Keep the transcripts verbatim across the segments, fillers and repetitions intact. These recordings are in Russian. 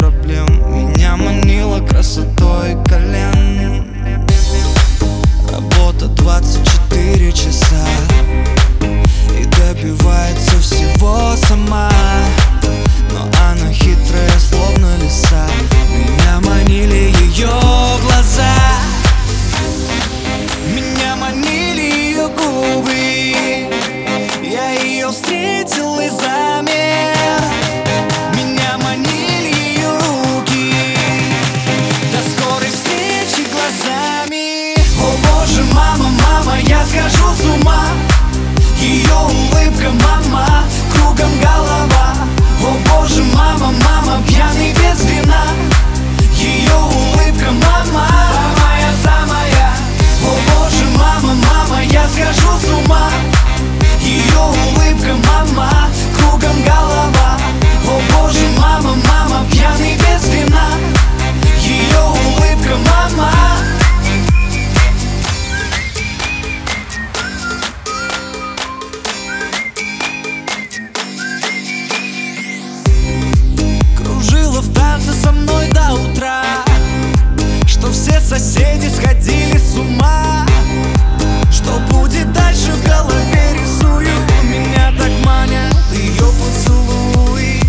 проблем. Меня манила красотой колен. Работа двадцать четыре часа и добивается всего сама. Но она хитрая, словно лиса. Меня манили ее глаза, меня манили ее губы. Я ее встретил и замер. Меня манили ее руки. До скорой встречи глазами. О боже, мама, мама, я схожу с ума. Ее улыбка, мама, кругом голова. О боже, мама, мама, пьяный без вина. Ее улыбка, мама, самая-самая. О боже, мама, мама, я схожу с ума. Ее улыбка, мама, кругом голова. О боже, мама, мама, пьяный без вина. Ее улыбка, мама. Кружила в танце со мной до утра, что все соседи сходили с ума. Что будет дальше, в голове рисую. Меня так манят ее поцелуи.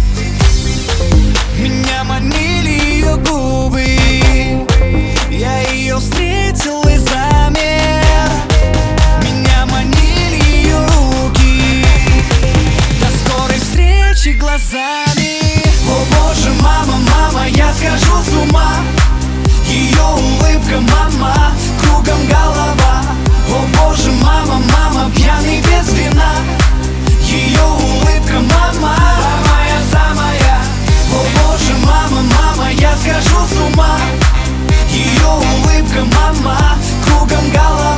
Меня манили ее губы. Я ее встретил и замер. Меня манили ее руки. До скорой встречи глазами. О боже, мама, мама, я схожу с ума. Ее улыбка, мама, кругом голова. О боже, мама, мама, пьяный без вина. Ее улыбка, мама, самая-самая. О боже, мама, мама, я схожу с ума. Ее улыбка, мама, кругом голова.